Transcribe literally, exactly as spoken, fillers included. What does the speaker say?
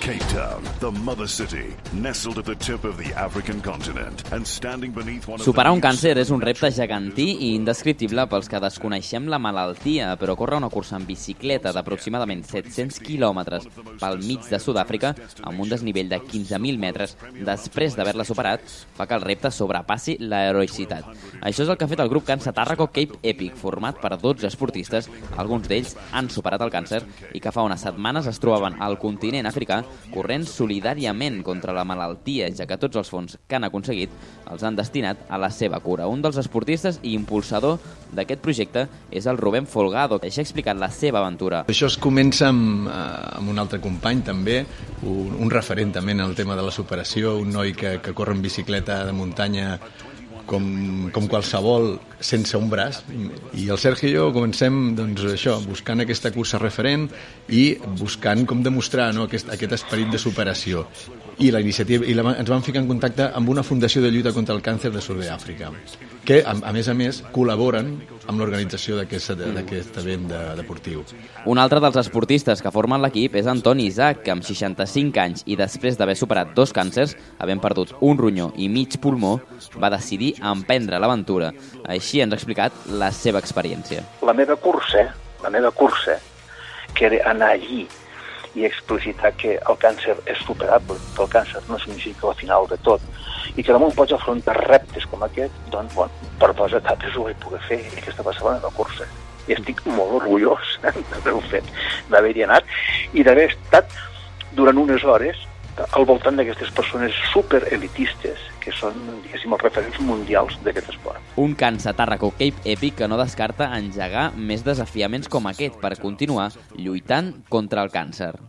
Cape Town, the mother city, nestled at the tip of the African continent and standing beneath one of Superar un the... càncer és un repte gegantí i indescriptible pels que desconeixem la malaltia, però córrer una cursa en bicicleta d'aproximadament set-cents quilòmetres pel mig de Sud-àfrica, amb un desnivell de quinze mil metres, després d'haver-la superat, fa que el repte sobrepassi l'heroïcitat. Això és el que ha fet el grup Cansa Tàrraco Cape Epic, format per dotze esportistes, alguns d'ells han superat el càncer i que fa unes setmanes es trobaven al continent africà corrent solidàriament contra la malaltia, ja que tots els fons que han aconseguit els han destinat a la seva cura. Un dels esportistes i impulsador d'aquest projecte és el Rubén Folgado, que ja ha explicat la seva aventura. Això es comença amb, amb un altre company també, un, un referent també en el tema de la superació, un noi que, que corre en bicicleta de muntanya com, com qualsevol, sense un braç. I el Sergi i jo comencem doncs, això, buscant aquesta cursa referent i buscant com demostrar, no, aquest, aquest esperit de superació. I la iniciativa i la, ens vam ficar en contacte amb una fundació de lluita contra el càncer de Sud d'Àfrica, que, a, a més a més, col·laboren amb l'organització d'aquest event de, deportiu. Un altre dels esportistes que formen l'equip és Antoni Isaac, que amb seixanta-cinc anys i després d'haver superat dos càncers, havent perdut un ronyó i mig pulmó, va decidir emprendre l'aventura. Així ens ha explicat la seva experiència. La meva cursa, la meva cursa, que era anar allí i explicitar que el càncer és superable, que el càncer no significa la final de tot, i que damunt pots afrontar reptes com aquest, doncs, bueno, per dues etapes ho vaig poder fer, i aquesta va ser la meva cursa. I estic molt orgullós d'haver-ho fet, d'haver-hi anat, i d'haver estat durant unes hores al voltant d'aquestes persones superelitistes que són, diguéssim, els referents mundials d'aquest esport. Un Cansa Tàrraco Cape Epic que no descarta engegar més desafiaments com aquest per continuar lluitant contra el càncer.